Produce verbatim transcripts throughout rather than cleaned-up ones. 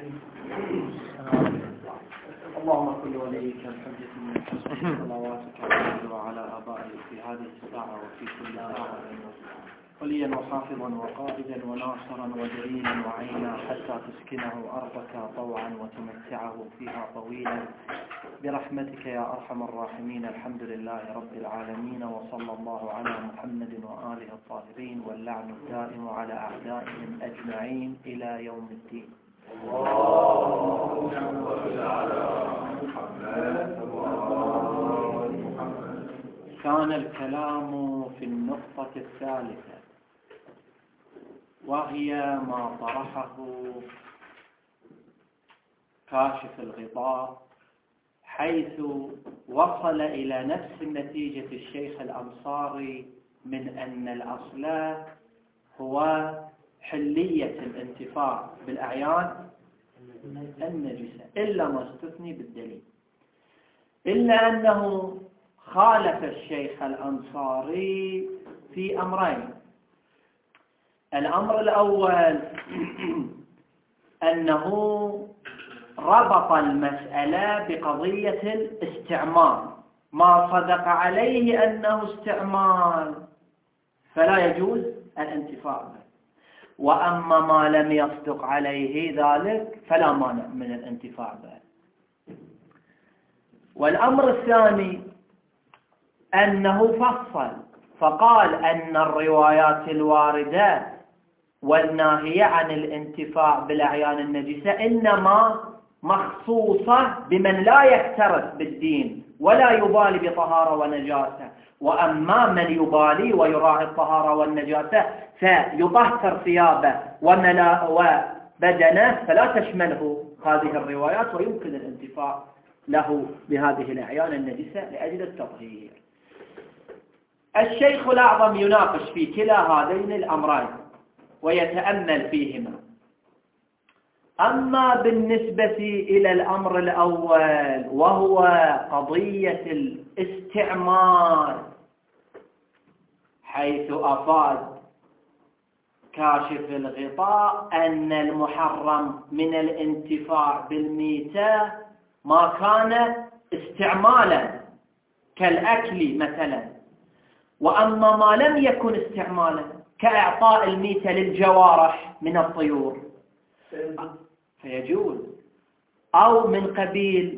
اللهم كل وليك الحجة من حسن صلواتك عليه وعلى آبائه في هذه الساعة وفي كل ساعة، وليا وحافظا وقائدا وناصرا ودليلا وعينا حتى تسكنه أرضك طوعا وتمتعه فيها طويلا برحمتك يا أرحم الراحمين. الحمد لله رب العالمين، وصلى الله على محمد وآله الطاهرين، واللعن الدائم على أعدائهم أجمعين إلى يوم الدين. كان الكلام في النقطة الثالثة، وهي ما طرحه كاشف الغطاء، حيث وصل إلى نفس نتيجة الشيخ الأنصاري من أن الأصل هو حلية الانتفاع بالأعيان النجسة إلا ما استثني بالدليل، إلا أنه خالف الشيخ الأنصاري في أمرين. الأمر الأول أنه ربط المسألة بقضية الاستعمال، ما صدق عليه أنه استعمال فلا يجوز الانتفاع به، وأما ما لم يصدق عليه ذلك فلا مانع من الانتفاع به. والأمر الثاني أنه فصل فقال أن الروايات الواردة والناهية عن الانتفاع بالأعيان النجسة إنما مخصوصة بمن لا يكترث بالدين ولا يبالي بطهارة ونجاسة، وأما من يبالي ويراعي الطهارة والنجاسة فيطهر ثيابه وبدنه فلا تشمله هذه الروايات، ويمكن الانتفاع له بهذه الأعيان النجسة لأجل التطهير. الشيخ الأعظم يناقش في كلا هذين الأمرين ويتأمل فيهما. أما بالنسبة إلى الأمر الأول وهو قضية الاستعمال، حيث أفاد كاشف الغطاء أن المحرم من الانتفاع بالميتة ما كان استعمالا كالأكل مثلا، وأما ما لم يكن استعمالا كإعطاء الميتة للجوارح من الطيور فيجوز، أو من قبيل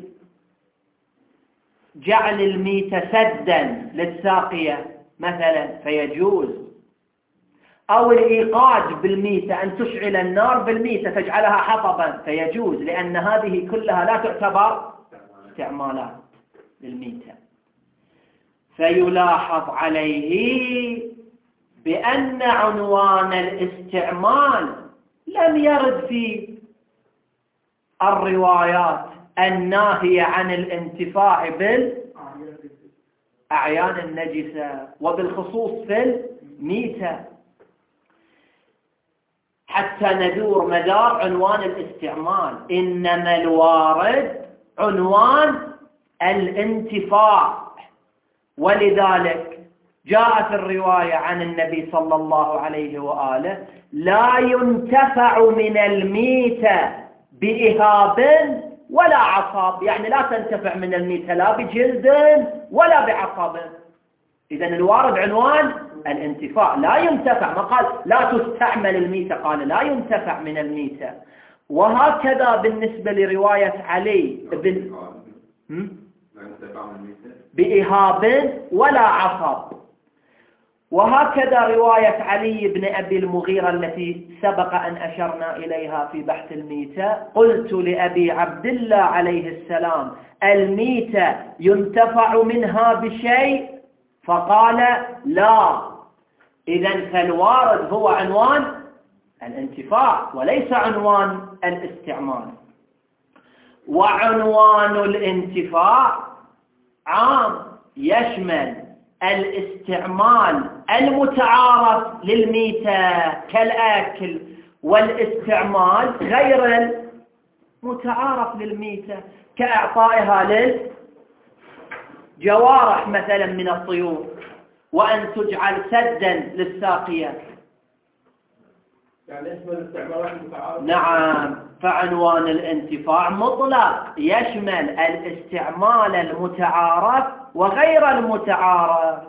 جعل الميتة سدا للساقية مثلا فيجوز، أو الإيقاج بالميتة أن تشعل النار بالميتة تجعلها حطبا فيجوز، لأن هذه كلها لا تعتبر استعمالات للميتة. فيلاحظ عليه بأن عنوان الاستعمال لم يرد في الروايات الناهية عن الانتفاع بالأعيان النجسة، وبالخصوص في الميتة، حتى ندور مدار عنوان الاستعمال. إنما الوارد عنوان الانتفاع، ولذلك جاء في الرواية عن النبي صلى الله عليه وآله: لا ينتفع من الميتة بإهاب ولا عصاب، يعني لا تنتفع من الميتة لا بجلد ولا بعصب. إذن الوارد عنوان الانتفاع، لا ينتفع، ما قال لا تستعمل الميتة، قال لا ينتفع من الميتة. وهكذا بالنسبة لرواية علي بن بإهاب ولا عصب، وهكذا رواية علي بن أبي المغيرة التي سبق أن أشرنا إليها في بحث الميتة: قلت لأبي عبد الله عليه السلام: الميتة ينتفع منها بشيء؟ فقال: لا. إذن فالوارد هو عنوان الانتفاع وليس عنوان الاستعمال. وعنوان الانتفاع عام، يشمل الاستعمال المتعارف للميتة كالأكل، والاستعمال غير المتعارف للميتة كإعطائها للجوارح مثلا من الطيور، وأن تجعل سدا للساقية. يعني اسم الاستعمالات المتعارف. نعم، فعنوان الانتفاع مطلق يشمل الاستعمال المتعارف وغير المتعارف،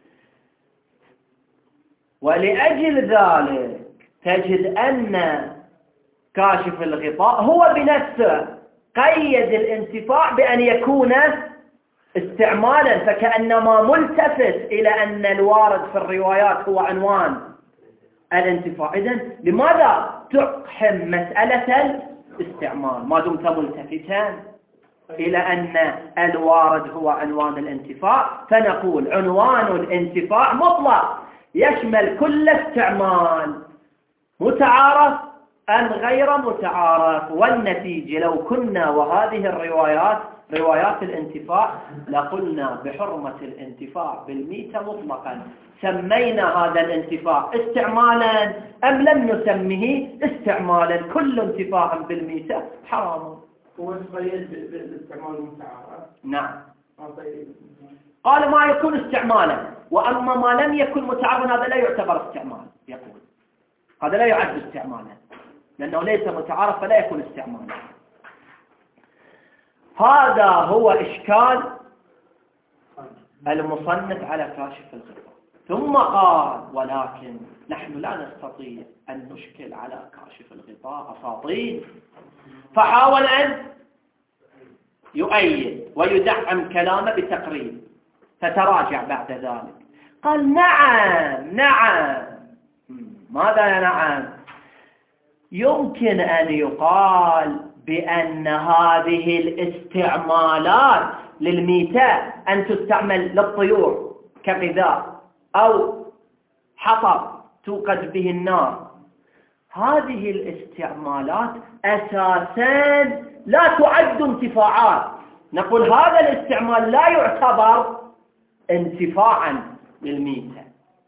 ولأجل ذلك تجد أن كاشف الغطاء هو بنفسه قيد الانتفاع بأن يكون استعمالا، فكأنما ملتفت إلى أن الوارد في الروايات هو عنوان الانتفاع. إذن لماذا تقحم مسألة الاستعمال ما دمت ملتفتا إلى أن الوارد هو عنوان الانتفاع؟ فنقول عنوان الانتفاع مطلق يشمل كل استعمال متعارف أم غير متعارف. والنتيجة لو كنا وهذه الروايات روايات الانتفاع لقلنا بحرمة الانتفاع بالميتة مطلقا. سمينا هذا الانتفاع استعمالا أم لم نسميه استعمالا، كل انتفاع بالميتة حرام. هو قيد بالاستعمال المتعارف. نعم، قال ما يكون استعمالا، وأما ما لم يكن متعارفا هذا لا يعتبر استعمال. يقول هذا لا يعد استعمالا لأنه ليس متعارف فلا يكون استعمالا. هذا هو إشكال المصنف على كاشف الغطاء. ثم قال ولكن نحن لا نستطيع أن نشكل على كاشف الغطاء أساطير، فحاول أن يؤيد ويدعم كلامه بتقرير، فتراجع بعد ذلك قال نعم نعم. ماذا نعم؟ يمكن أن يقال بأن هذه الاستعمالات للميتة أن تستعمل للطيور كغذاء أو حطب توقد به النار، هذه الاستعمالات أساساً لا تعد انتفاعات. نقول هذا الاستعمال لا يعتبر انتفاعاً للميتة.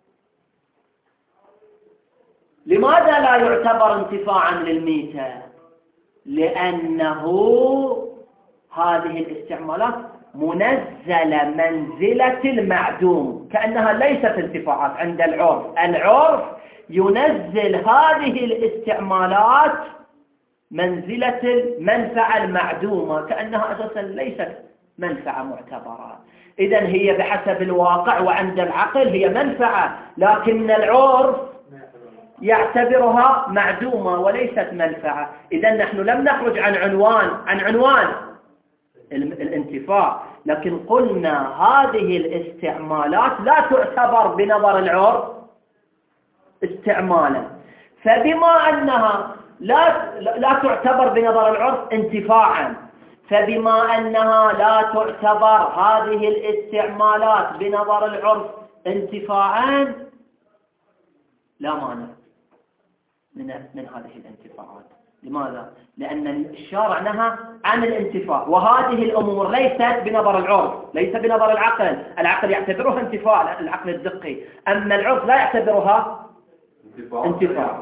لماذا لا يعتبر انتفاعاً للميتة؟ لأنه هذه الاستعمالات منزلة منزلة المعدوم، كأنها ليست انتفاعات عند العرف. العرف ينزل هذه الاستعمالات منزلة المنفعة المعدومة، كأنها أساسا ليست منفعة معتبرة. إذن هي بحسب الواقع وعند العقل هي منفعة، لكن العرف يعتبرها معدومة وليست منفعة. إذن نحن لم نخرج عن عنوان عن عنوان الانتفاع، لكن قلنا هذه الاستعمالات لا تعتبر بنظر العرف استعمالا، فبما أنها لا لا تعتبر بنظر العرف انتفاعا، فبما أنها لا تعتبر هذه الاستعمالات بنظر العرف انتفاعا لا مانع من من هذه الانتفاعات. لماذا؟ لأن الشارع نهى عن الانتفاع، وهذه الأمور ليست بنظر العرف، ليس بنظر العقل. العقل يعتبرها انتفاع، العقل الدقي، أما العرف لا يعتبرها انتفاع.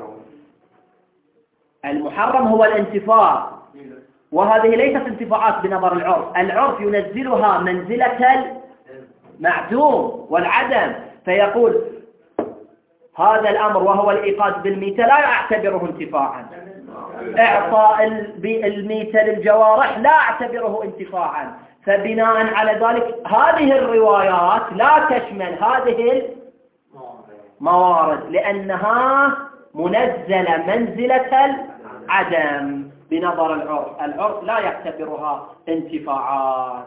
المحرم هو الانتفاع، وهذه ليست انتفاعات بنظر العرف. العرف ينزلها منزلة المعدوم والعدم، فيقول هذا الأمر وهو الإيقاظ بالميتة لا يعتبره انتفاعا، إعطاء الميتة للجوارح لا أعتبره انتفاعا. فبناء على ذلك هذه الروايات لا تشمل هذه الموارد لأنها منزلة منزلة العدم بنظر العرف. العرف لا يعتبرها انتفاعات،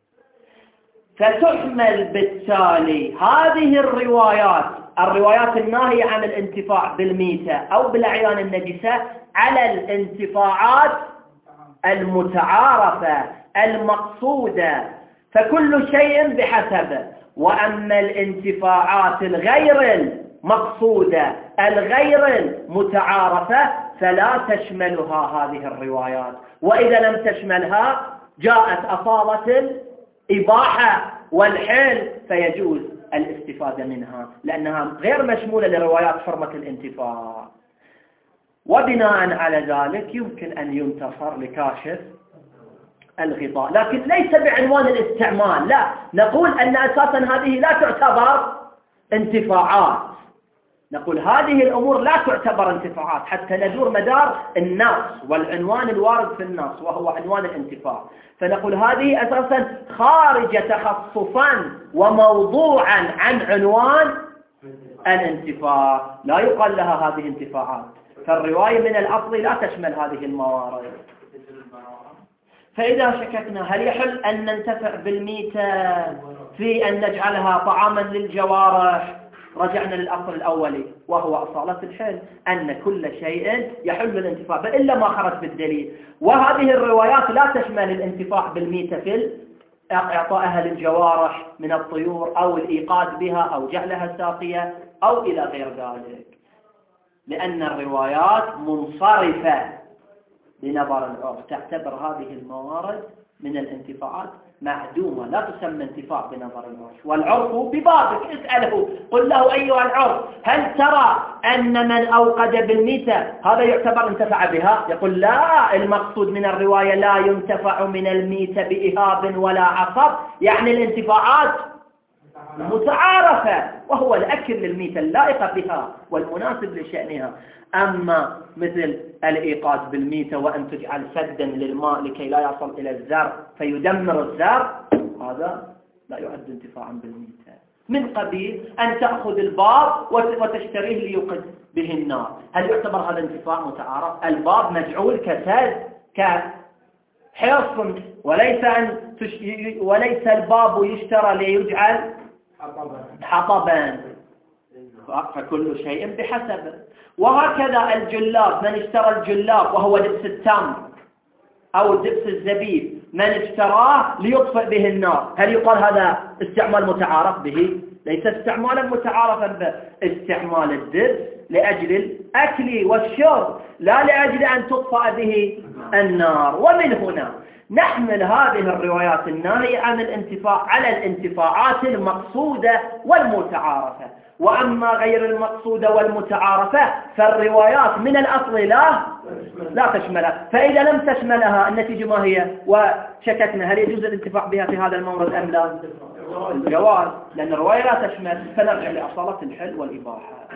فتحمل بالتالي هذه الروايات الروايات الناهية عن الانتفاع بالميتة أو بالأعيان النجسة على الانتفاعات المتعارفة المقصودة، فكل شيء بحسبه. وأما الانتفاعات الغير المقصودة الغير المتعارفة فلا تشملها هذه الروايات، وإذا لم تشملها جاءت أصالة الإباحة والحل فيجوز الاستفادة منها لأنها غير مشمولة لروايات حرمة الانتفاع. وبناء على ذلك يمكن أن ينتصر لكاشف الغطاء، لكن ليس بعنوان الاستعمال، لا، نقول أن أساسا هذه لا تعتبر انتفاعات نقول هذه الأمور لا تعتبر انتفاعات حتى ندور مدار النص والعنوان الوارد في النص وهو عنوان الانتفاع. فنقول هذه أساسا خارجة تخصصا وموضوعا عن عنوان الانتفاع، لا يقال لها هذه انتفاعات. فالرواية من الأصل لا تشمل هذه الموارد. فإذا شككنا هل يحل أن ننتفع بالميتة في أن نجعلها طعاما للجوارح؟ رجعنا للأصل الأولي وهو أصالة الحل، أن كل شيء يحل الانتفاع إلا ما خرج بالدليل. وهذه الروايات لا تشمل الانتفاع بالميتة في إعطائها للجوارح من الطيور أو الإيقاظ بها أو جعلها ساقية أو إلى غير ذلك، لأن الروايات منصرفة بنظر العرف، تعتبر هذه الموارد من الانتفاعات معدومة، لا تسمى انتفاع بنظر العرف. والعرف ببابك، اسأله قل له أيها العرف هل ترى أن من أوقد بالميتة هذا يعتبر انتفع بها؟ يقول لا، المقصود من الرواية لا ينتفع من الميتة بإهاب ولا عصب، يعني الانتفاعات متعارفة، وهو الأكل للميتة اللائقة بها والمناسب لشأنها. أما مثل الإيقاظ بالميتة وأن تجعل سدا للماء لكي لا يصل إلى الزرع فيدمر الزرع، هذا لا يعد انتفاعا بالميتة. من قبيل أن تأخذ الباب وتشتريه ليوقد به النار، هل يعتبر هذا انتفاع متعارف؟ الباب مجعول كسد كحصن، وليس أن تش... وليس الباب يشترى ليجعل حطبا، فكل شيء بحسبه. وهكذا الجلاب، من اشترى الجلاب وهو دبس التمر أو دبس الزبيب من اشتراه ليطفئ به النار، هل يقال هذا استعمال متعارف به؟ ليس استعمالا متعارفا به. استعمال الدبس لأجل الأكل والشرب لا لأجل أن تطفأ به النار. ومن هنا نحمل هذه الروايات الناهية عن الانتفاع على الانتفاعات المقصودة والمتعارفة. وأما غير المقصودة والمتعارفة فالروايات من الأصل لا لا تشملها. فإذا لم تشملها النتيجة ما هي؟ وشككنا هل يجوز الانتفاع بها في هذا المورد أم لا؟ الجواز، لأن الرواية لا تشمل، فنرجع لأصالة الحل والإباحة.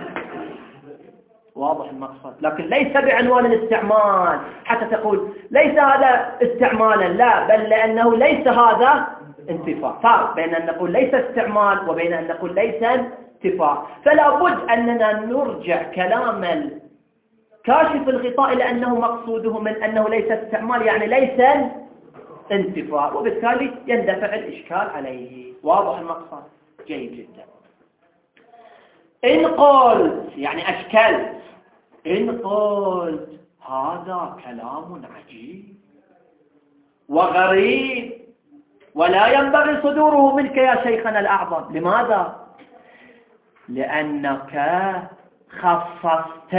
واضح المقصد، لكن ليس بعنوان الاستعمال حتى تقول ليس هذا استعمالا، لا، بل لأنه ليس هذا انتفاع. فرق بين أن نقول ليس استعمال وبين أن نقول ليس انتفاع. فلا بد أننا نرجع كلام كاشف الغطاء لأنه مقصوده من أنه ليس استعمال يعني ليس انتفاع، وبالتالي يندفع الإشكال عليه. واضح المقصد؟ جيد جدا. إن قلت يعني أشكلت، إن قلت هذا كلام عجيب وغريب ولا ينبغي صدوره منك يا شيخنا الأعظم، لماذا؟ لأنك خصصت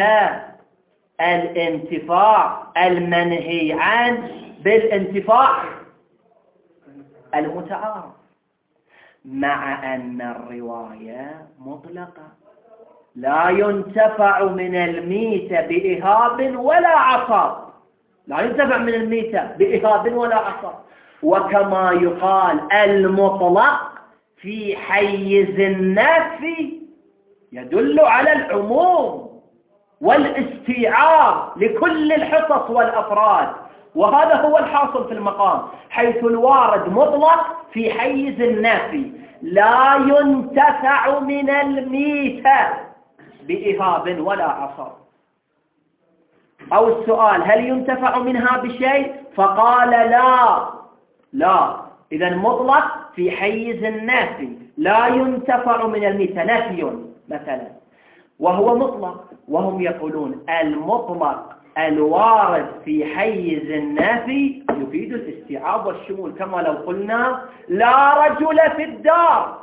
الانتفاع المنهي عنه بالانتفاع المتعارف، مع أن الرواية مطلقة لا ينتفع من الميتة بإهاب ولا عصب، لا ينتفع من الميتة بإهاب ولا عصب. وكما يقال المطلق في حيز النفي يدل على العموم والاستيعاب لكل الحصص والأفراد، وهذا هو الحاصل في المقام، حيث الوارد مطلق في حيز النفي لا ينتفع من الميتة بإهاب ولا عصر. أو السؤال هل ينتفع منها بشيء؟ فقال لا لا، إذا مطلق في حيز النفي لا ينتفع من الميتة، نفي مثلا، وهو مطلق، وهم يقولون المطلق الوارد في حيز النفي يفيد الاستيعاب والشمول، كما لو قلنا لا رجل في الدار،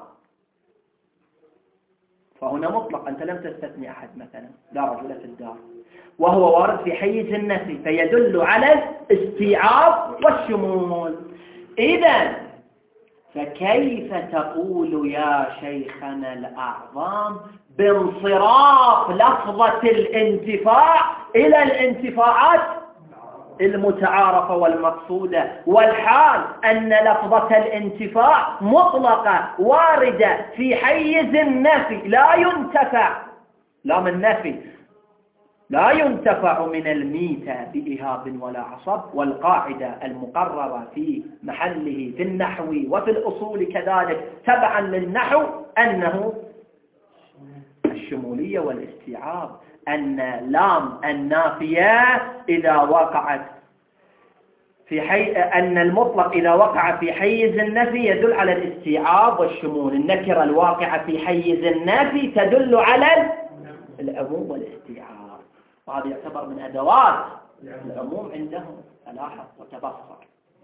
فهنا مطلق، أنت لم تستثني أحد، مثلا لا رجل في الدار، وهو وارد في حيز النفي فيدل على الاستيعاب والشمول. إذن فكيف تقول يا شيخنا الأعظم بانصراف لفظة الانتفاع إلى الانتفاعات المتعارفة والمقصودة، والحال أن لفظة الانتفاع مطلقة واردة في حيز النفي لا ينتفع لام النفي لا ينتفع من الميتة بإهاب ولا عصب، والقاعدة المقررة في محله في النحو وفي الأصول كذلك تبعا للنحو أنه الشمولية والاستيعاب، أن لام النافية إذا وقعت في حي... أن المطلق إذا وقع في حيز النفي يدل على الاستيعاب والشمول، النكرة الواقعة في حيز النفي تدل على العموم والاستيعاب، وهذا يعتبر من أدوات العموم عندهم. تلاحظ وتبصر.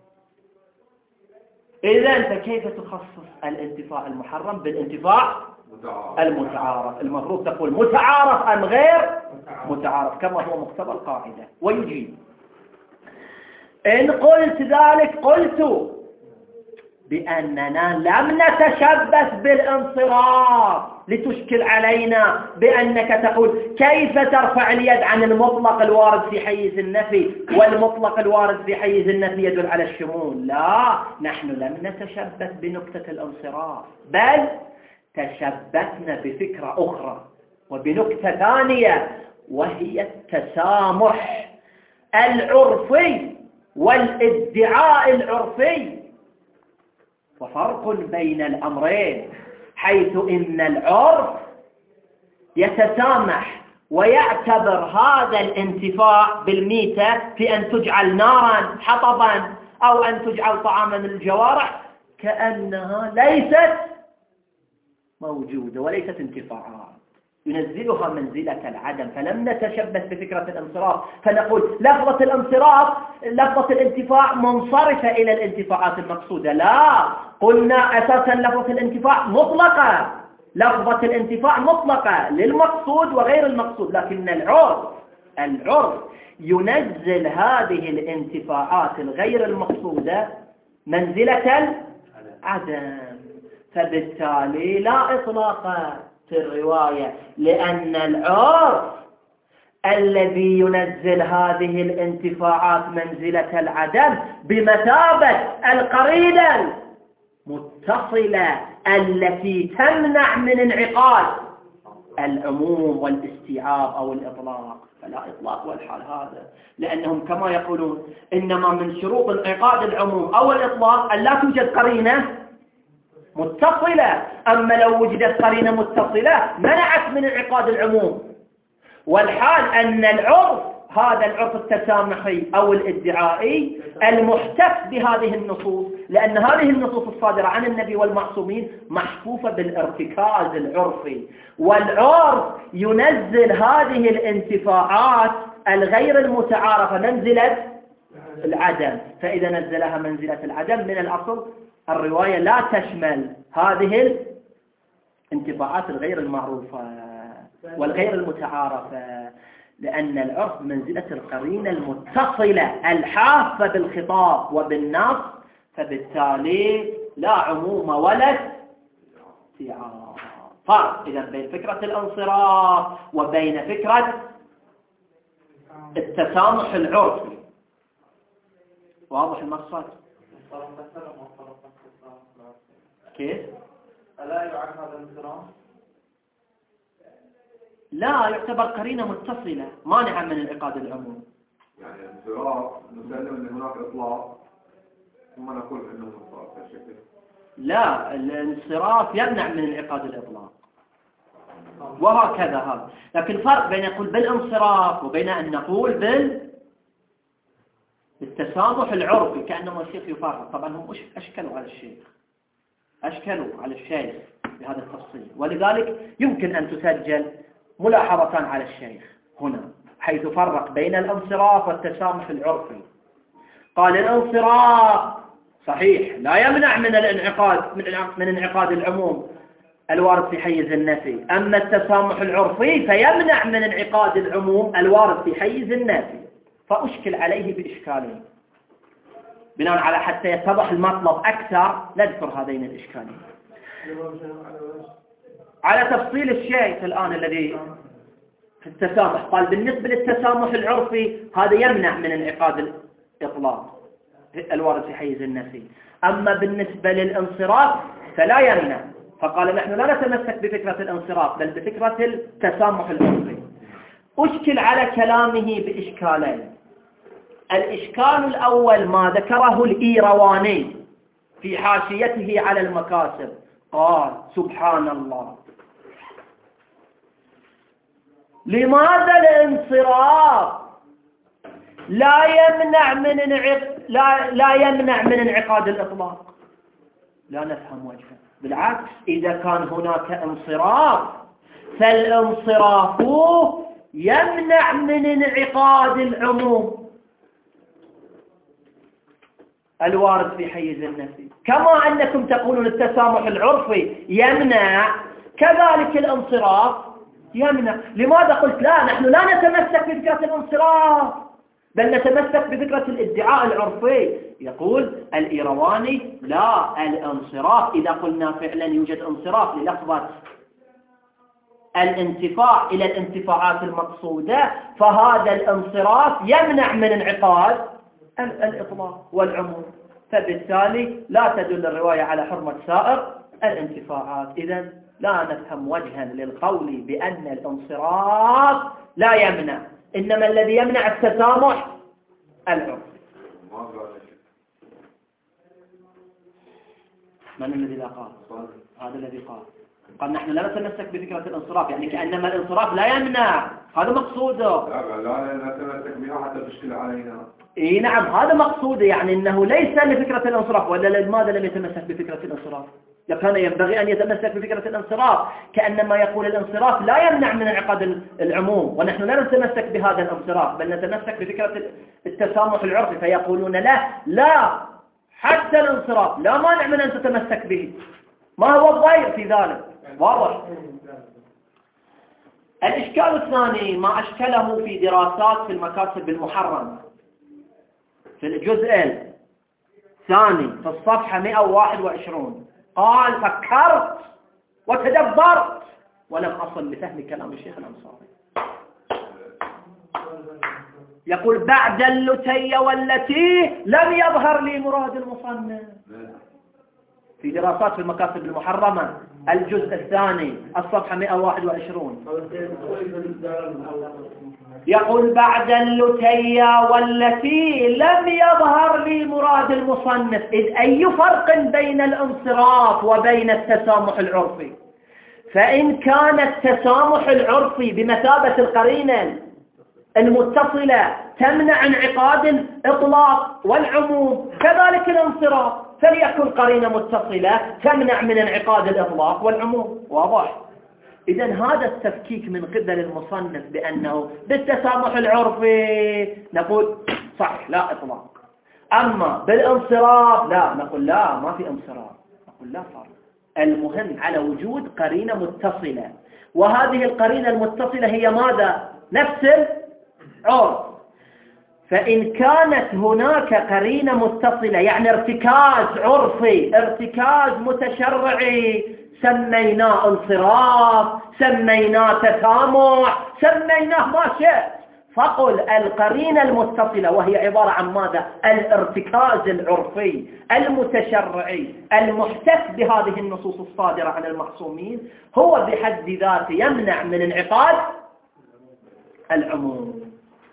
إذن فكيف تخصص الانتفاع المحرم بالانتفاع المتعارف؟ المفروض تقول متعارف أم غير متعارف كما هو مقتضى القاعدة. ويجيب إن قلت ذلك قلت بأننا لم نتشبث بالانصراف لتشكل علينا بأنك تقول كيف ترفع اليد عن المطلق الوارد في حيز النفي والمطلق الوارد في حيز النفي يدل على الشمول. لا، نحن لم نتشبث بنكتة الانصراف، بل تشبثنا بفكرة أخرى وبنكتة ثانية، وهي التسامح العرفي والادعاء العرفي. وفرق بين الأمرين، حيث إن العرف يتسامح ويعتبر هذا الانتفاع بالميتة في أن تجعل نارا حطبا أو أن تجعل طعاما للجوارح كأنها ليست موجودة وليست انتفاعات، ينزلها منزلة العدم. فلم نتشبث بفكرة الانصراف فنقول لفظة الانصراف لفظة الانتفاع منصرفة إلى الانتفاعات المقصودة. لا، قلنا أساسا لفظة الانتفاع مطلقة، لفظة الانتفاع مطلقة للمقصود وغير المقصود، لكن العرف العرف ينزل هذه الانتفاعات الغير المقصودة منزلة العدم. فبالتالي لا إطلاق في الرواية، لأن العرف الذي ينزل هذه الانتفاعات منزلة العدم بمثابة القرينة المتصلة التي تمنع من انعقاد العموم والاستيعاب أو الإطلاق. فلا إطلاق والحال هذا، لأنهم كما يقولون إنما من شروط انعقاد العموم أو الإطلاق أن لا توجد قرينة متصلة. أما لو وجدت قرينة متصلة منعت من انعقاد العموم، والحال أن العرف هذا العرف التسامحي أو الادعائي المحتف بهذه النصوص، لأن هذه النصوص الصادرة عن النبي والمعصومين محفوفة بالارتكاز العرفي، والعرف ينزل هذه الانتفاعات الغير المتعارفة منزلة العدم. فإذا نزلها منزلة العدم من الأصل الرواية لا تشمل هذه الانتفاعات الغير المعروفة والغير المتعارفة، لأن العرف منزلة القرينة المتصلة الحافة بالخطاب وبالنص، فبالتالي لا عموم ولا استيعاب. فرق إذا بين فكرة الانصراف وبين فكرة التسامح العرفي. واضح المقصد؟ كيف؟ ألا يعد هذا الانصراف؟ لا، يعتبر قرينة متصلة مانعة من انعقاد العموم. يعني الانصراف نسلم أن هناك إطلاق ثم نقول أنه انصراف بهالشكل. لا، الانصراف يمنع من انعقاد الإطلاق وهكذا هذا. لكن فرق بين نقول بالانصراف وبين أن نقول بال التسامح العرفي، كأنما الشيخ يفرق. طبعا هم أشكلوا على الشيخ أشكلوا على الشيخ بهذا التفصيل، ولذلك يمكن أن تسجل ملاحظتان على الشيخ هنا حيث فرق بين الانصراف والتسامح العرفي. قال الانصراف صحيح لا يمنع من الانعقاد من انعقاد العموم الوارد في حيز النفي، أما التسامح العرفي فيمنع من انعقاد العموم الوارد في حيز النفي. فأشكل عليه بإشكالين، بناء على حتى يتضح المطلب أكثر نذكر هذين الإشكالين على تفصيل الشيء الآن الذي في التسامح. قال بالنسبة للتسامح العرفي هذا يمنع من انعقاد الإطلاق الوارد في حيز النفي، أما بالنسبة للانصراف فلا يمنع فقال نحن لا نتمسك بفكرة الانصراف بل بفكرة التسامح العرفي. أشكل على كلامه بإشكالين. الإشكال الأول ما ذكره الإيرواني في حاشيته على المكاسب، قال سبحان الله، لماذا الانصراف لا يمنع من انعق... لا... لا يمنع من انعقاد الإطلاق؟ لا نفهم وجهه. بالعكس، إذا كان هناك انصراف فالانصراف يمنع من انعقاد العموم الوارد في حيز النفي، كما أنكم تقولون التسامح العرفي يمنع، كذلك الانصراف يمنع. لماذا قلت لا نحن لا نتمسك بفكرة الانصراف بل نتمسك بفكرة الادعاء العرفي؟ يقول الإيرواني لا، الانصراف إذا قلنا فعلا يوجد انصراف للحظة الانتفاع إلى الانتفاعات المقصودة، فهذا الانصراف يمنع من انعقاد الإطلاق والعموم، فبالتالي لا تدل الرواية على حرمة سائر الانتفاعات. إذن لا نفهم وجها للقول بأن الانصراف لا يمنع، إنما الذي يمنع التسامح العرفي. من الذي لا قال؟ هذا الذي قال قال نحن لا نتمسك بفكرة الانصراف، يعني كأنما الانصراف لا يمنع، هذا مقصوده. لا لا نتمسك بها حتى تشكل علينا. اي نعم، هذا مقصوده، يعني انه ليس لفكرة الانصراف. ولا لماذا لم يتمسك بفكرة الانصراف؟ لكان ينبغي ان يتمسك بفكرة الانصراف، كأنما يقول الانصراف لا يمنع من انعقاد العموم، ونحن لا نتمسك بهذا الانصراف بل نتمسك بفكرة التسامح العرفي، فيقولون لا لا حتى الانصراف لا مانع من ان تتمسك به. ما هو الضير في ذلك؟ واضح. الإشكال الثاني ما أشكله في دراسات في المكاسب المحرمة في الجزء الثاني في الصفحة مئة وواحد وعشرين، قال فكرت وتدبرت ولم أصل لفهم كلام الشيخ الأنصاري. يقول بعد اللتي والتي لم يظهر لي مراد المصنف. في دراسات في المكاسب المحرمة الجزء الثاني الصفحة مئة وواحد وعشرين، يقول بعد اللتي والتي لم يظهر لي مراد المصنف. إذ أي فرق بين الانصراف وبين التسامح العرفي؟ فإن كان التسامح العرفي بمثابة القرينة المتصلة تمنع انعقاد الإطلاق والعموم، كذلك الانصراف فليكن قرينة متصلة تمنع من انعقاد الإطلاق والعموم. واضح؟ إذن هذا التفكيك من قبل المصنف بأنه بالتسامح العرفي نقول صح لا إطلاق، أما بالانصراف لا، نقول لا ما في انصراف، نقول لا فرق. المهم على وجود قرينة متصلة، وهذه القرينة المتصلة هي ماذا؟ نفس العرف. فإن كانت هناك قرينة متصلة يعني ارتكاز عرفي، ارتكاز متشرعي، سميناه انصراف، سميناه تسامح، سميناه ما شئت، فقل القرينة المتصلة وهي عبارة عن ماذا؟ الارتكاز العرفي المتشرعي المحتف بهذه النصوص الصادرة عن المعصومين هو بحد ذاته يمنع من انعقاد العموم.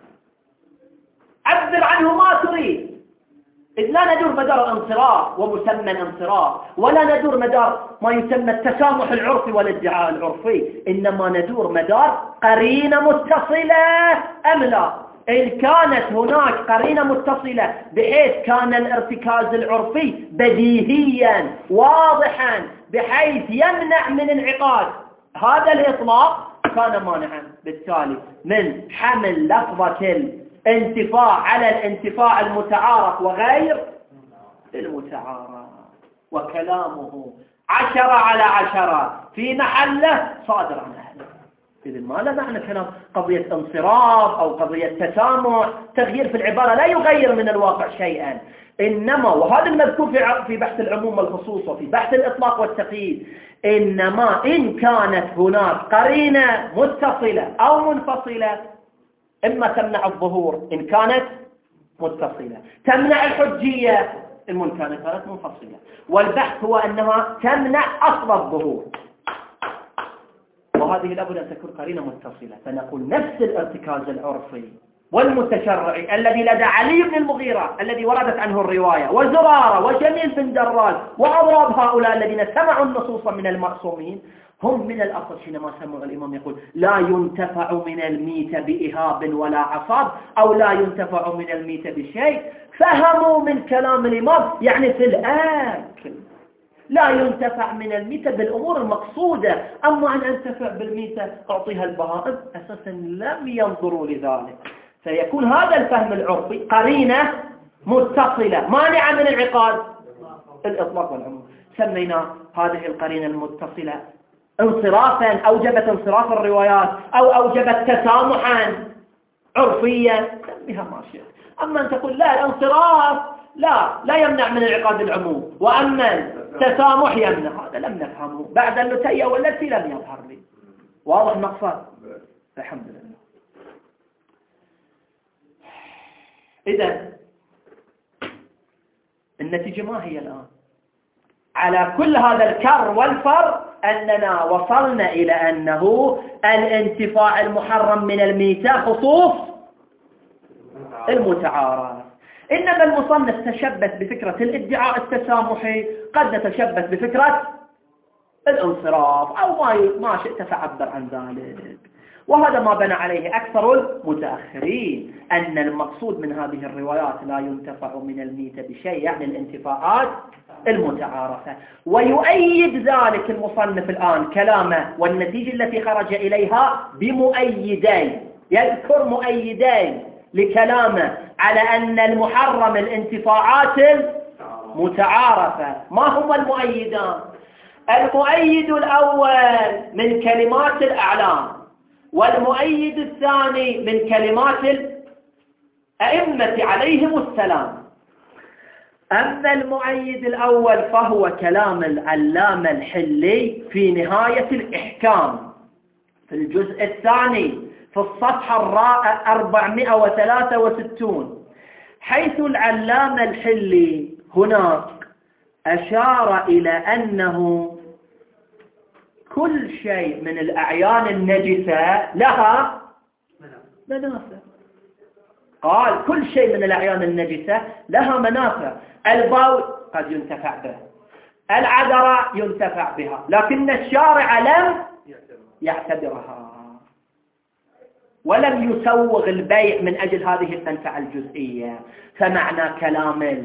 عبر عنه ما تريد، إذ لا ندور مدار الانصراف ومسمى الانصراف، ولا ندور مدار ما يسمى التسامح العرفي والادعاء العرفي، إنما ندور مدار قرينة متصلة أم لا. إن كانت هناك قرينة متصلة بحيث كان الارتكاز العرفي بديهيا واضحا بحيث يمنع من انعقاد هذا الإطلاق كان مانعا بالتالي من حمل لفظة الانتفاع على الانتفاع المتعارف وغير المتعارف. وكلامه عشرة على عشرة في محله صادر عن أهله. إذن ما لا معنى كلام قضية انصراف أو قضية تسامح، تغيير في العبارة لا يغير من الواقع شيئا، إنما وهذا المذكور في بحث العموم والخصوص وفي بحث الإطلاق والتقييد، إنما إن كانت هناك قرينة متصلة أو منفصلة إما تمنع الظهور إن كانت متصلة، تمنع الحجية الممكن كانت منفصلة، والبحث هو أنها تمنع أصل الظهور، وهذه لابد أن تكون قرينة متصلة. فنقول نفس الارتكاز العرفي والمتشرعي الذي لدى علي بن المغيرة الذي وردت عنه الرواية، وزرارة وجميل بن دراج وأضراب هؤلاء الذين سمعوا النصوص من المعصومين، هم من الأصل حينما سمع الإمام يقول لا ينتفع من الميت بإهاب ولا عصاب، أو لا ينتفع من الميت بشيء، فهموا من كلام الإمام يعني في الآكل، لا ينتفع من الميتة بالأمور المقصودة. أما أن أنتفع بالميتة أعطيها البهائم أساسا لم ينظروا لذلك. فيكون هذا الفهم العرفي قرينة متصلة مانعة من العقاد الإطلاق والعموم. سمينا هذه القرينة المتصلة انصرافا، أوجبت انصراف الروايات أو أوجبت تسامحا عرفيا، سميها ما شئت. أما أن تقول لا الانصراف لا لا يمنع من العقاد العموم، وأما التسامح يمنع، هذا لم نفهمه بعد النتية والتي لم يظهر لي. واضح مقصد؟ الحمد لله. إذا النتيجة ما هي الآن؟ على كل هذا الكر والفر أننا وصلنا إلى أنه الانتفاع المحرم من الميتة خصوص المتعارف. إنما المصنف تشبث بفكرة الادعاء التسامحي، قد نتشبث بفكرة الانصراف أو ما ما شئت فعبر عن ذلك، وهذا ما بنى عليه أكثر المتأخرين، أن المقصود من هذه الروايات لا ينتفع من الميتة بشيء، يعني الانتفاعات المتعارفة. ويؤيد ذلك المصنف الآن كلامه والنتيجة التي خرج إليها بمؤيدين، يذكر مؤيدين لكلامه على أن المحرم الانتفاعات المتعارفة. ما هما المؤيدان؟ المؤيد الأول من كلمات الأعلام، والمؤيد الثاني من كلمات الأئمة عليهم السلام. أما المؤيد الأول فهو كلام العلامة الحلي في نهاية الإحكام في الجزء الثاني في الصفحة أربعمائة وثلاثة وستين، حيث العلامة الحلي هناك أشار إلى أنه كل شيء من الأعيان النجسة لها منافع. قال كل شيء من الأعيان النجسة لها منافع. البول قد ينتفع به، العذرة ينتفع بها، لكن الشارع لم يعتبرها ولم يسوغ البيع من أجل هذه المنفعة الجزئية. فمعنى كلام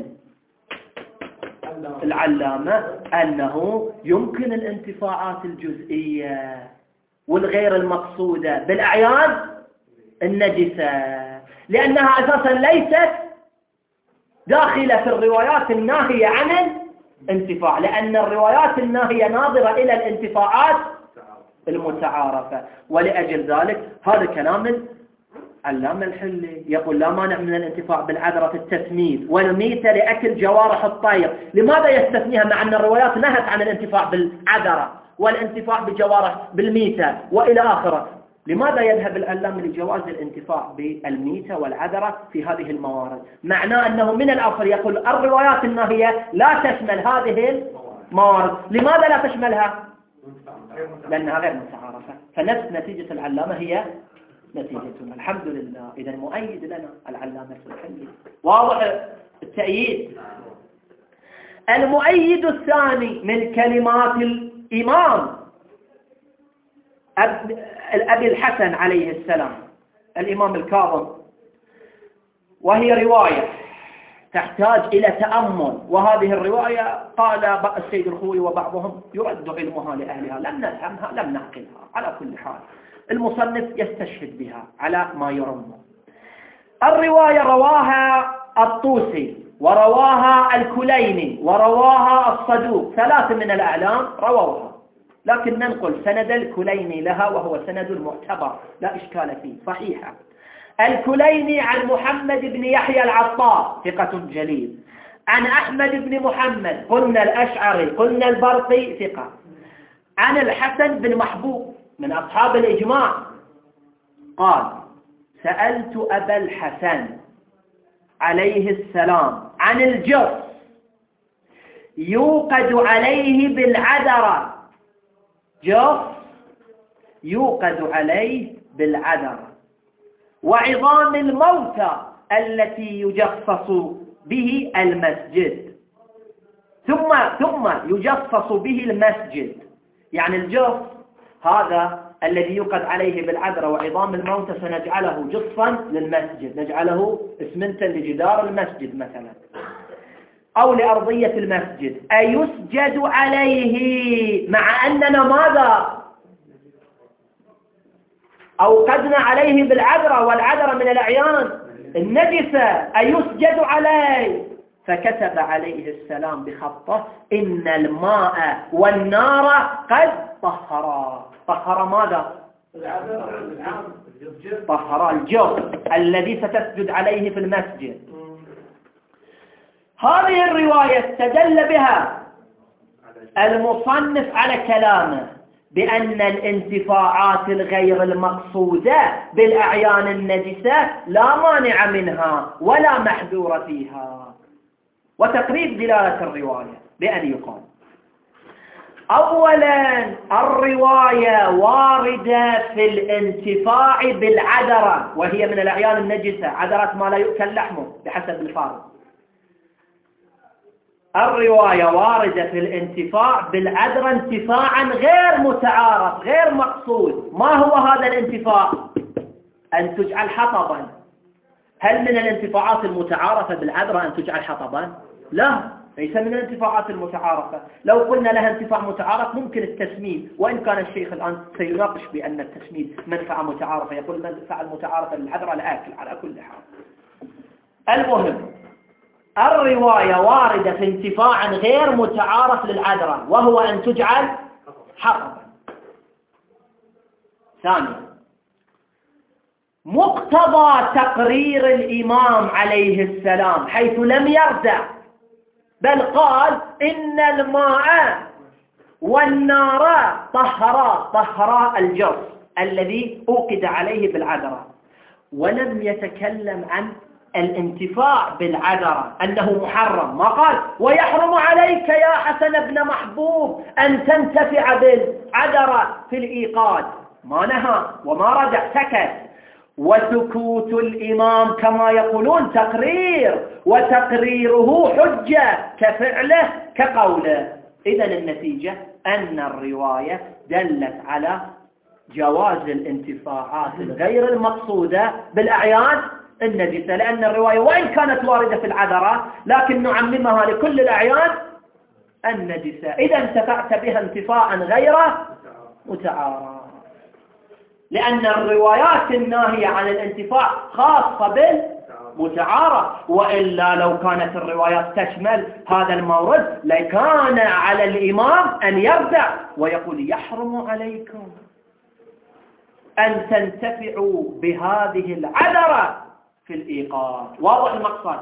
العلامة أنه يمكن الانتفاعات الجزئية والغير المقصودة بالأعيان النجسة، لأنها أساسا ليست داخلة في الروايات الناهية عن الانتفاع، لأن الروايات الناهية ناظرة إلى الانتفاعات المتعارفة. ولأجل ذلك هذا كلام العلامة الحلي يقول لا مانع من الانتفاع بالعذرة في التسميد والميتة لأكل جوارح الطير. لماذا يستثنيها مع أن الروايات نهت عن الانتفاع بالعذرة والانتفاع بجوارح بالميتة وإلى آخره؟ لماذا يذهب العلامة لجواز الانتفاع بالميتة والعذرة في هذه الموارد؟ معناه أنه من الأصل يقول الروايات الناهية لا تشمل هذه الموارد. لماذا لا تشملها؟ لأنها غير متعارفة. فنفس نتيجة العلامة هي نتيجتنا. الحمد لله. إذا مؤيد لنا العلامة الحلي. واضح التأييد. المؤيد الثاني من كلمات الإمام أب... الأبي الحسن عليه السلام الإمام الكاظم، وهي رواية تحتاج إلى تأمل، وهذه الرواية قال السيد الخوي وبعضهم يرد علمها لأهلها، لم نفهمها لم نعقلها. على كل حال المصنف يستشهد بها على ما يرمه. الرواية رواها الطوسي ورواها الكليني ورواها الصدوق، ثلاثة من الأعلام رواها، لكن ننقل سند الكليني لها وهو سند المعتبر لا إشكال فيه صحيحة. الكليني عن محمد بن يحيى العطار ثقة جليل، عن أحمد بن محمد قلنا الأشعري قلنا البرقي ثقة، عن الحسن بن محبوب من أصحاب الإجماع قال سألت أبا الحسن عليه السلام عن الجرس يوقد عليه بالعذرة، جرس يوقد عليه بالعذرة، وعظام الموتى التي يجصص به المسجد، ثم ثم يجصص به المسجد. يعني الجص هذا الذي يوقد عليه بالعذرة وعظام الموتى سنجعله جصا للمسجد، نجعله اسمنتا لجدار المسجد مثلا أو لأرضية المسجد. أيسجد عليه مع أننا ماذا أوقدنا عليه بالعذرة، والعذرة من الأعيان النجسة، أيسجد عليه؟ فكتب عليه السلام بخطه: إن الماء والنار قد طهرا. طهر ماذا؟ طهر الجرس الذي ستسجد عليه في المسجد. هذه الرواية استدل بها المصنف على كلامه بأن الانتفاعات الغير المقصودة بالأعيان النجسة لا مانع منها ولا محذور فيها. وتقريب دلالة الرواية بأن يقال: أولا، الرواية واردة في الانتفاع بالعذرة، وهي من الأعيان النجسة، عذرة ما لا يؤكل لحمه بحسب الفارق. الرواية واردة في الانتفاع بالعذرة انتفاعا غير متعارف غير مقصود. ما هو هذا الانتفاع؟ أن تجعل حطبا. هل من الانتفاعات المتعارفة بالعذرة أن تجعل حطبا؟ لا، ليس من الانتفاعات المتعارفة. لو قلنا لها انتفاع متعارف ممكن التسميد، وإن كان الشيخ الآن سيناقش بأن التسميد منفعة متعارفة، يقول المنفعة المتعارفة للعذرة الأكل على كل حال. المهم، الرواية واردة في انتفاع غير متعارف للعذرة، وهو أن تجعل حطبا. ثانيا، مقتضى تقرير الإمام عليه السلام حيث لم يردع، بل قال: إن الماء والنار طهرا طهرا الجرس الذي أوقد عليه بالعذرة، ولم يتكلم عن الانتفاع بالعذرة أنه محرم. ما قال: ويحرم عليك يا حسن بن محبوب أن تنتفع بالعذرة في الإيقاد. ما نهى وما ردع، سكت. وسكوت الإمام كما يقولون تقرير، وتقريره حجة كفعله كقوله. إذن النتيجة أن الرواية دلت على جواز الانتفاعات الغير المقصودة بالأعيان النجسة، لأن الرواية وإن كانت واردة في العذرة لكن نعممها لكل الأعيان النجسة. إذا انتفعت بها انتفاعا غير متعارف، لأن الروايات الناهية عن الانتفاع خاصة بالمتعارف، وإلا لو كانت الروايات تشمل هذا المورد لكان على الإمام أن يردع ويقول: يحرم عليكم أن تنتفعوا بهذه العذرة في الإيقاظ. واضح المقصد؟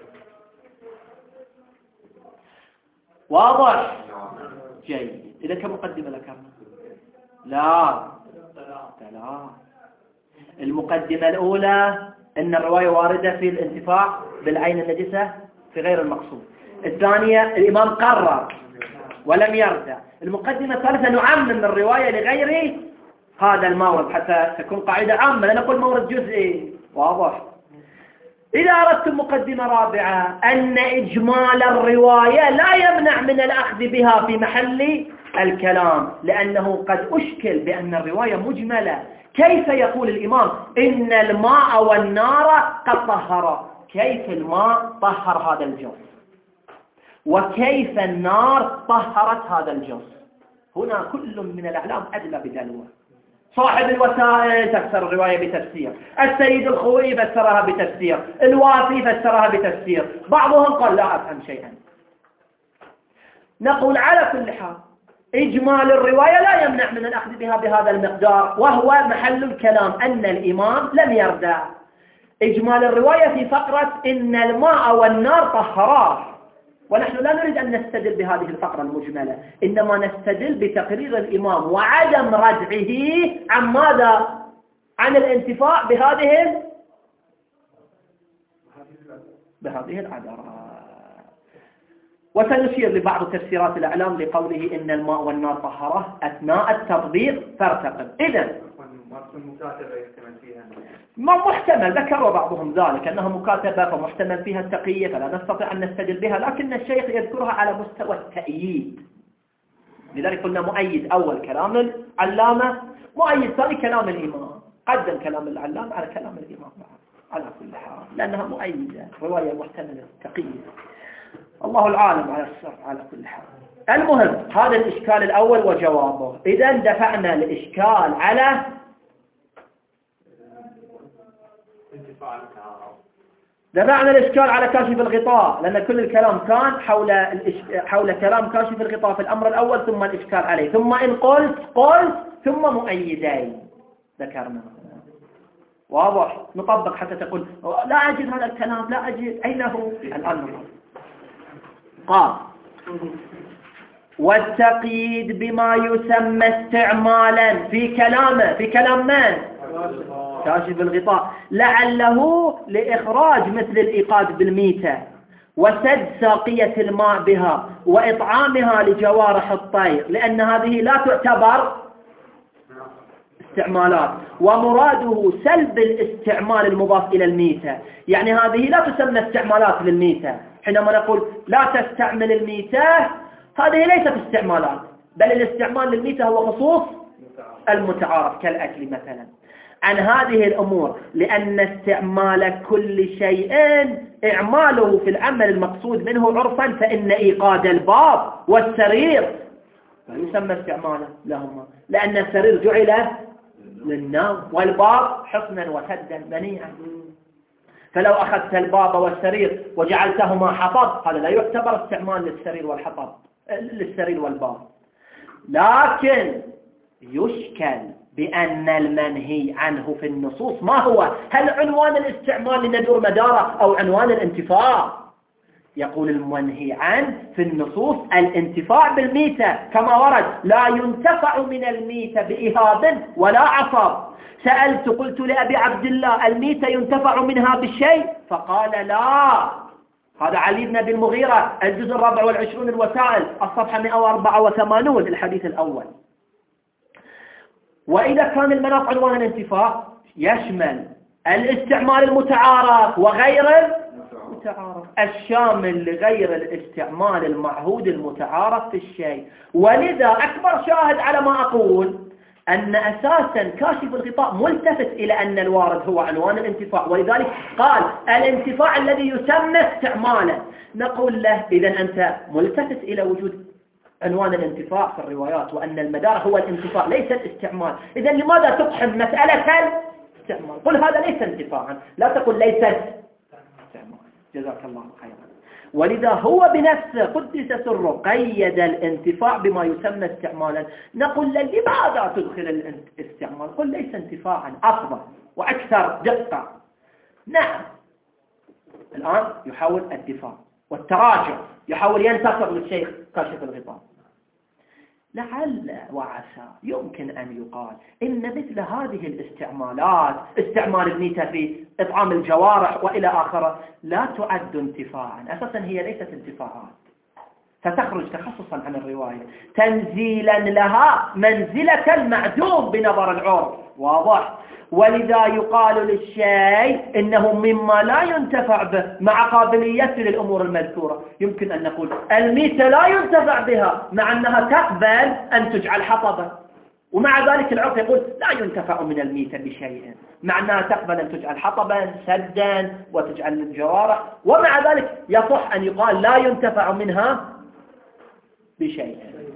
واضح؟ جيد. إذا كمقدمة ذكرنا لا لا المقدمة الأولى أن الرواية واردة في الانتفاع بالعين النجسة في غير المقصود. الثانية الإمام قرر ولم يردع. المقدمة الثالثة نعمم الرواية لغير هذا المورد حتى تكون قاعدة عامة، لا نقول مورد جزئي. واضح؟ إذا أردت مقدمة رابعة أن إجمال الرواية لا يمنع من الأخذ بها في محل الكلام، لأنه قد أشكل بأن الرواية مجملة. كيف يقول الإمام إن الماء والنار قد طهرا؟ كيف الماء طهر هذا الجرس؟ وكيف النار طهرت هذا الجرس؟ هنا كل من الأعلام أدلى بدلوه. صاحب الوسائل فسر الرواية بتفسير، السيد الخوئي فسرها بتفسير، الوافي فسرها بتفسير، بعضهم قال لا أفهم شيئا. نقول على كل حال إجمال الرواية لا يمنع من الأخذ بها بهذا المقدار، وهو محل الكلام أن الإمام لم يردع. إجمال الرواية في فقرة إن الماء والنار طهرا، ونحن لا نريد أن نستدل بهذه الفقرة المجملة، إنما نستدل بتقرير الإمام وعدم ردعه عن ماذا؟ عن الانتفاع بهذه بهذه العذرة. وسنشير لبعض تفسيرات الأعلام لقوله إن الماء والنار طهره أثناء التطبيق فارتقب. إذن ما محتمل ذكر بعضهم ذلك أنها مكاتبة فمحتمل فيها التقية فلا نستطيع أن نستدل بها، لكن الشيخ يذكرها على مستوى التأييد. لذلك قلنا مؤيد أول كلام العلامة، مؤيد ثاني كلام الإمام، قدم كلام العلامة على كلام الإمام على كل حال لأنها مؤيدة رواية محتملة التقية. الله العالم على السر على كل حال. المهم هذا الإشكال الأول وجوابه. إذا دفعنا الإشكال على دفعنا الإشكال على كاشف الغطاء، لأن كل الكلام كان حول الإش... حول كلام كاشف الغطاء في الأمر الأول، ثم الإشكال عليه، ثم إن قلت قلت ثم مؤيدين ذكرنا. واضح؟ نطبق حتى تقول لا أجد هذا الكلام، لا أجد أين هو الآن. قال والتقييد بما يسمى استعمالا في كلامه، في كلام من؟ كاشف الغطاء، لعله لإخراج مثل الإيقاد بالميتة وسد ساقية الماء بها وإطعامها لجوارح الطير، لأن هذه لا تعتبر استعمالات، ومراده سلب الاستعمال المضاف إلى الميتة. يعني هذه لا تسمى استعمالات للميتة. حينما نقول لا تستعمل الميتة هذه ليست استعمالات، بل الاستعمال للميتة هو خصوص المتعارف كالأكل مثلا. عن هذه الأمور لأن استعمال كل شيء إعماله في العمل المقصود منه عرفا، فإن إيقاد الباب والسرير يسمى استعمالا لهما، لأن السرير جعل للنوم والباب حصنا وسدا منيعا. فلو أخذت الباب والسرير وجعلتهما حطب هذا لا يعتبر استعمال للسرير والحطب للسرير والباب. لكن يشكل بأن المنهي عنه في النصوص ما هو؟ هل عنوان الاستعمال لندور مداره أو عنوان الانتفاع؟ يقول المنهي عنه في النصوص الانتفاع بالميتة كما ورد لا ينتفع من الميتة بإهاب ولا عصب. سألت قلت لأبي عبد الله الميتة ينتفع منها بالشيء؟ فقال لا. هذا علي بن أبي المغيرة الجزء الرابع والعشرون الوسائل الصفحة مئة وأربعة وثمانين الحديث الأول. وإذا كان المناط عنوان الانتفاع يشمل الاستعمال المتعارف وغير المتعارف، الشامل لغير الاستعمال المعهود المتعارف في الشيء. ولذا أكبر شاهد على ما أقول أن أساسا كاشف الغطاء ملتفت إلى أن الوارد هو عنوان الانتفاع، ولذلك قال الانتفاع الذي يسمى استعمالا. نقول له إذا أنت ملتفت إلى وجود عنوان الانتفاع في الروايات وأن المدار هو الانتفاع ليس الاستعمال، إذا لماذا تقحم مسألة الاستعمال؟ قل هذا ليس انتفاعا، لا تقل ليس استعمال. جزاك الله خيرا. ولذا هو بنفسه قدس سره قيد الانتفاع بما يسمى استعمالا. نقول له لماذا تدخل الاستعمال؟ قل ليس انتفاعا، أفضل وأكثر دقة. نعم الآن يحاول الدفاع والتراجع، يحاول ينتصر للشيخ كاشف الغطاء. لعل وعسى يمكن أن يقال إن مثل هذه الاستعمالات، استعمال الميتة في إطعام الجوارح وإلى آخره، لا تعد انتفاعا، أساسا هي ليست انتفاعات، فتخرج تخصصا عن الرواية تنزيلا لها منزلة المعدوم بنظر العرف. واضح؟ ولذا يقال للشيء إنه مما لا ينتفع به مع قابليته للأمور المذكورة. يمكن أن نقول الميتة لا ينتفع بها مع أنها تقبل أن تجعل حطبا، ومع ذلك العرف يقول لا ينتفع من الميتة بشيء، مع أنها تقبل أن تجعل حطبا سدا وتجعل الجوارح، ومع ذلك يصح أن يقال لا ينتفع منها بشيء.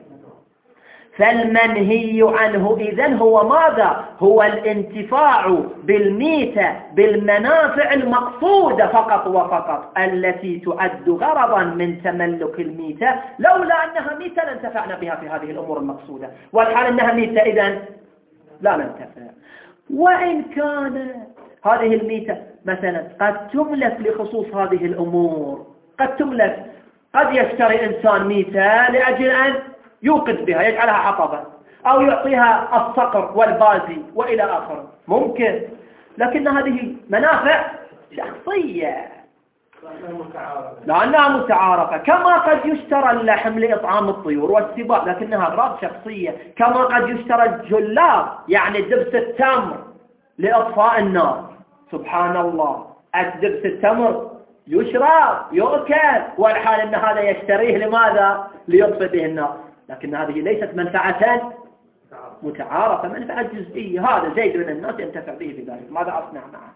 فالمنهي عنه إذن هو ماذا؟ هو الانتفاع بالميتة بالمنافع المقصودة فقط وفقط التي تعد غرضا من تملك الميتة، لولا أنها ميتة لانتفعنا بها في هذه الأمور المقصودة، والحال أنها ميتة إذن لا ننتفع. وإن كان هذه الميتة مثلا قد تملك لخصوص هذه الأمور، قد تملك، قد يشتري إنسان ميتة لأجل أن يوقد بها يجعلها حطبا أو يعطيها الصقر والبازي وإلى آخره، ممكن، لكن هذه منافع شخصية لأنها متعارفة. كما قد يشترى اللحم لإطعام الطيور والسباع لكنها أغراض شخصية، كما قد يشترى الجلاب يعني دبس التمر لإطفاء النار. سبحان الله، دبس التمر يشرب يؤكل، والحال أن هذا يشتريه لماذا؟ ليطفئ به النار، لكن هذه ليست منفعة متعارفة، منفعة جزئية. هذا زيد من الناس ينتفع به بذلك، ماذا أصنع معه؟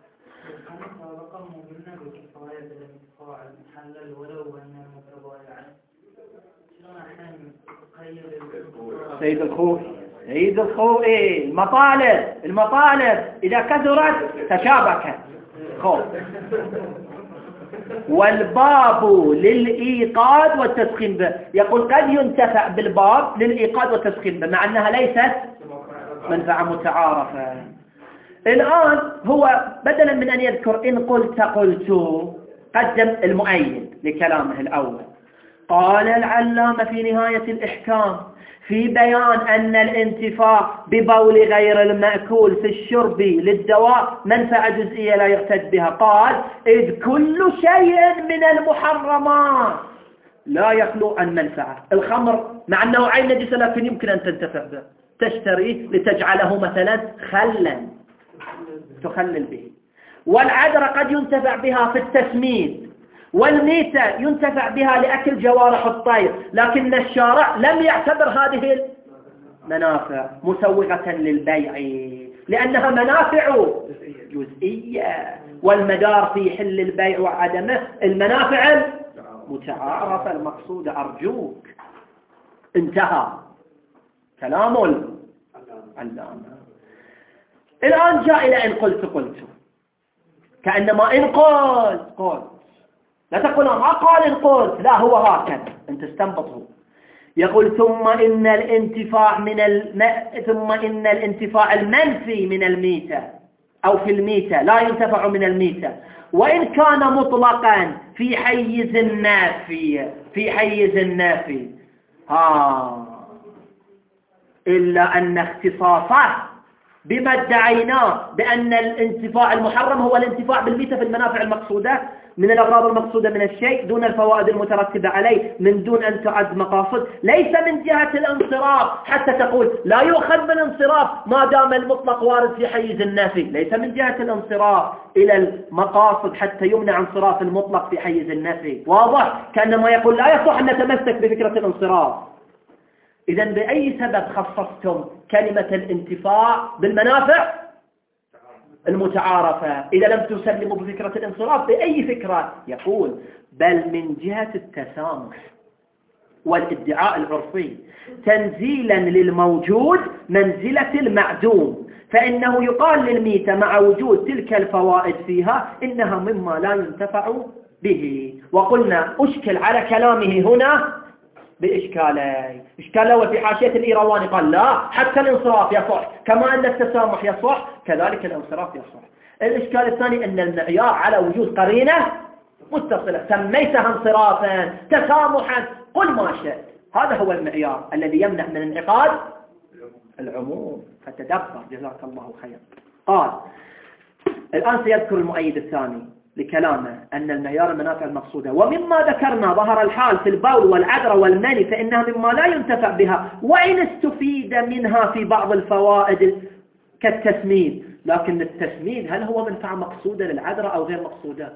سيد الخوي سيد الخوي المطالب المطالب إذا كثرت تشابكت خوف. والباب للإيقاد والتسخين به، يقول قد ينتفع بالباب للإيقاد والتسخين به مع أنها ليست منفعة متعارفة. الآن هو بدلا من أن يذكر إن قلت قلت قدم المؤيد لكلامه الأول. قال العلامة في نهاية الإحكام في بيان أن الانتفاع ببول غير المأكول في الشرب للدواء منفعة جزئية لا يعتد بها، قال إذ كل شيء من المحرمات لا يخلو عن منفعة. الخمر مع أنه عين نجسة لكن يمكن أن تنتفع به، تشتريه لتجعله مثلا خلا تخلل به. والعذرة قد ينتفع بها في التسمين، والميتة ينتفع بها لأكل جوارح الطير، لكن الشارع لم يعتبر هذه المنافع مسوغة للبيع لأنها منافع جزئية، والمدار في حل البيع وعدمه المنافع المتعارفة المقصودة. أرجوك انتهى كلام العلامة. الآن جاء إلى إن قلت قلت، كأنما إن قلت قلت لا تقول ما قال إن قلت، لا هو هكذا أنت استنبطه. يقول ثم إن الانتفاع من الم... ثم إن الانتفاع المنفي من الميتة أو في الميتة لا ينتفع من الميتة، وإن كان مطلقا في حيز النافي في حيز النافي ها إلا أن اختصاصه بما ادعيناه بأن الانتفاع المحرم هو الانتفاع بالميتة في المنافع المقصودة من الأغراض المقصودة من الشيء دون الفوائد المترتبة عليه من دون أن تعد مقاصد، ليس من جهة الانصراف حتى تقول لا يؤخذ من انصراف ما دام المطلق وارد في حيز النافي، ليس من جهة الانصراف إلى المقاصد حتى يمنع انصراف المطلق في حيز النافي. واضح؟ كأنما يقول لا يصح أن نتمسك بفكرة الانصراف. إذا بأي سبب خصصتم كلمة الانتفاع بالمنافع المتعارفة إذا لم تسلموا بفكرة الانصراف بأي فكرة؟ يقول بل من جهة التسامح والادعاء العرفي تنزيلا للموجود منزلة المعدوم، فإنه يقال للميتة مع وجود تلك الفوائد فيها إنها مما لا ينتفع به. وقلنا أشكل على كلامه هنا بإشكالين. إشكال الأول في حاشية الإيرواني قال لا حتى الانصراف يصح كما أن التسامح يصح كذلك الانصراف يصح. الإشكال الثاني أن المعيار على وجود قرينة متصلة، سميتها انصرافا تسامحا قل ما شئت، هذا هو المعيار الذي يمنع من انعقاد العموم. فتدبر جزاك الله خير. قال الآن سيذكر المؤيد الثاني لكلامه أن المعيار المنافع المقصودة ومما ذكرنا ظهر الحال في البول والعذرة والمني فإنها مما لا ينتفع بها وإن استفيد منها في بعض الفوائد كالتسميد، لكن التسميد هل هو منفعة مقصودة للعذرة أو غير مقصودة؟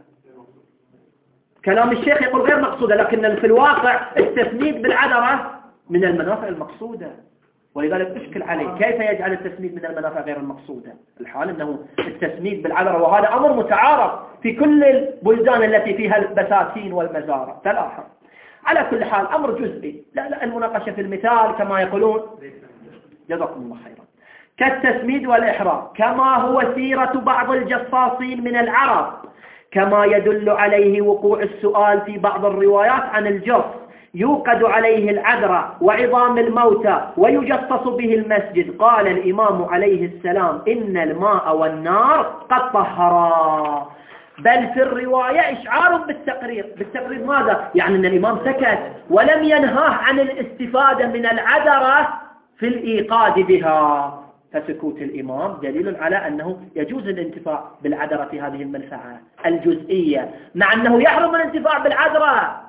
كلام الشيخ يقول غير مقصودة، لكن في الواقع التسميد بالعذرة من المنافع المقصودة، ولذلك أشكل عليه كيف يجعل التسميد من المنافع غير المقصودة، الحال أنه التسميد بالعذرة وهذا أمر متعارف في كل البلدان التي فيها البساتين والمزارع تلاحظ. على كل حال أمر جزئي، لا لا المناقشة في المثال كما يقولون جزاكم الله خيرا كالتسميد والإحرام كما هو سيرة بعض الجصاصين من العرب، كما يدل عليه وقوع السؤال في بعض الروايات عن الجص يوقد عليه العذرة وعظام الموتى ويجصص به المسجد. قال الإمام عليه السلام إن الماء والنار قد طهرا، بل في الرواية إشعار بالتقرير. بالتقرير ماذا؟ يعني أن الإمام سكت ولم ينهاه عن الاستفادة من العذرة في الإيقاد بها، فسكوت الإمام دليل على أنه يجوز الانتفاع بالعذرة في هذه المنفعة الجزئية، مع أنه يحرم الانتفاع بالعذرة،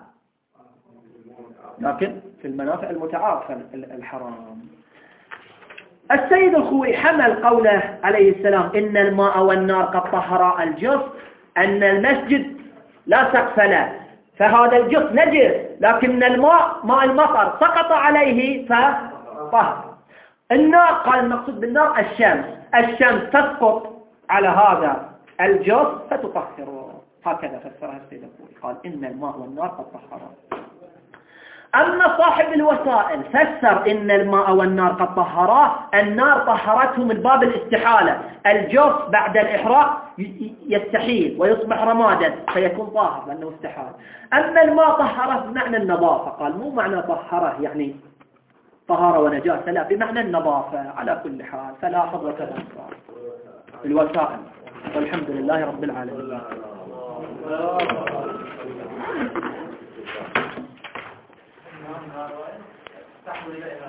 لكن في المنافع المتعارفة الحرام. السيد الخوئي حمل قوله عليه السلام إن الماء والنار قد طهرا الجص أن المسجد لا سقف له، فهذا الجص نجس، لكن الماء ماء المطر سقط عليه فطهر. النار قال المقصود بالنار الشمس، الشمس تسقط على هذا الجص فتطهره، هكذا فسرها السيد الخوئي، قال إن الماء والنار قد طهرا. أما صاحب الوسائل فسر إن الماء والنار قد طهراه، النار طهرته من باب الاستحالة، الجص بعد الإحراق يستحيل ويصبح رمادا فيكون طاهر لأنه استحال. أما الماء طهره بمعنى النظافة، قال مو معنى طهره يعني طهارة ونجاسة، لا، بمعنى النظافة على كل حال، فلا حظ كذا الوسائل. والحمد لله رب العالمين.